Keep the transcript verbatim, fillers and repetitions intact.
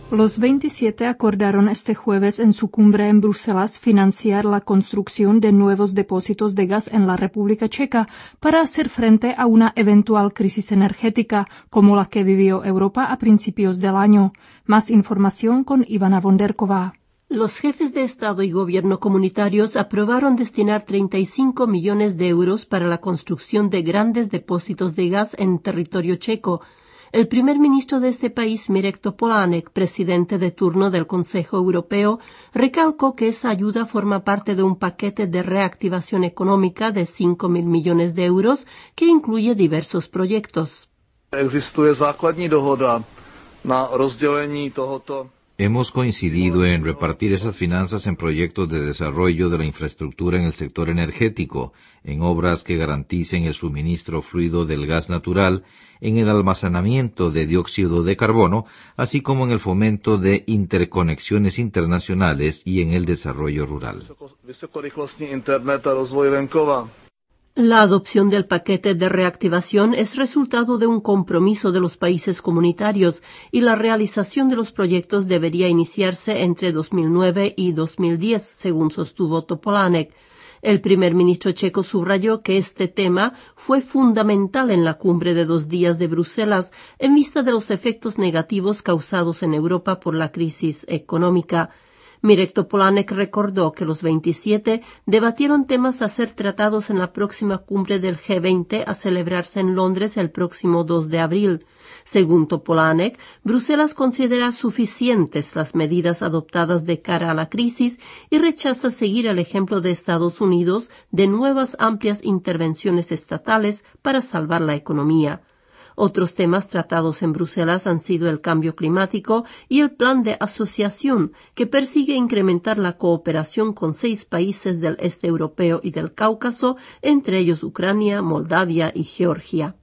Los veintisiete acordaron este jueves en su cumbre en Bruselas financiar la construcción de nuevos depósitos de gas en la República Checa para hacer frente a una eventual crisis energética como la que vivió Europa a principios del año. Más información con Ivana Vonderková. Los jefes de Estado y Gobierno comunitarios aprobaron destinar treinta y cinco millones de euros para la construcción de grandes depósitos de gas en territorio checo. El primer ministro de este país, Mirek Topolánek, presidente de turno del Consejo Europeo, recalcó que esa ayuda forma parte de un paquete de reactivación económica de cinco mil millones de euros que incluye diversos proyectos. Existuje základní dohoda na rozdělení tohoto. Hemos coincidido en repartir esas finanzas en proyectos de desarrollo de la infraestructura en el sector energético, en obras que garanticen el suministro fluido del gas natural, en el almacenamiento de dióxido de carbono, así como en el fomento de interconexiones internacionales y en el desarrollo rural. La adopción del paquete de reactivación es resultado de un compromiso de los países comunitarios y la realización de los proyectos debería iniciarse entre dos mil nueve y dos mil diez, según sostuvo Topolánek. El primer ministro checo subrayó que este tema fue fundamental en la cumbre de dos días de Bruselas en vista de los efectos negativos causados en Europa por la crisis económica. Mirek Topolánek recordó que los veintisiete debatieron temas a ser tratados en la próxima cumbre del G veinte a celebrarse en Londres el próximo dos de abril. Según Topolánek, Bruselas considera suficientes las medidas adoptadas de cara a la crisis y rechaza seguir el ejemplo de Estados Unidos de nuevas amplias intervenciones estatales para salvar la economía. Otros temas tratados en Bruselas han sido el cambio climático y el plan de asociación, que persigue incrementar la cooperación con seis países del este europeo y del Cáucaso, entre ellos Ucrania, Moldavia y Georgia.